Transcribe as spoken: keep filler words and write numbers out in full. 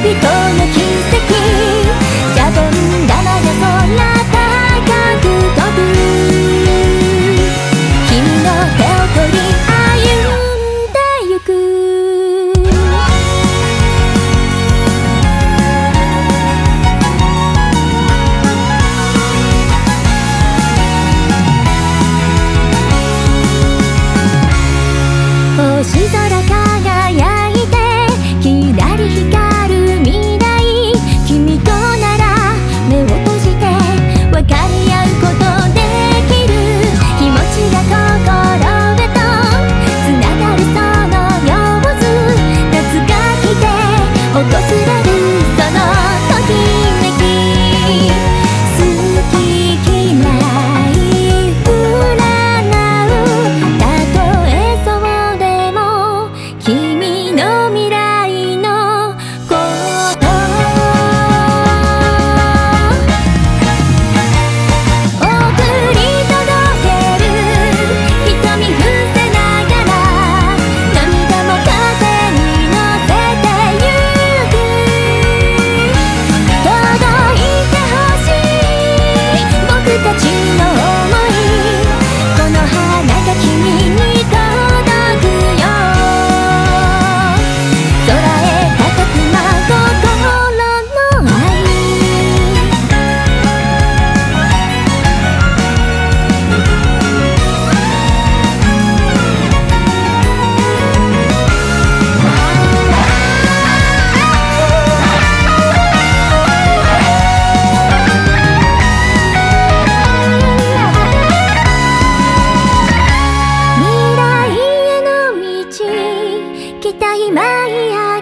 星空輝いてきらり光る未来、君となら目を閉じて分かり合うことできる、気持ちが心へとつながるその様子、夏が来て訪れるそのときめき、好き嫌い占う、たとえそうでも君の未来のこと送り届ける、瞳伏せながら涙も風に乗せてゆく、届いてほしい僕たちの想い、この花が君に届くよ、空へ高く舞う心の愛。未来への道、期待舞い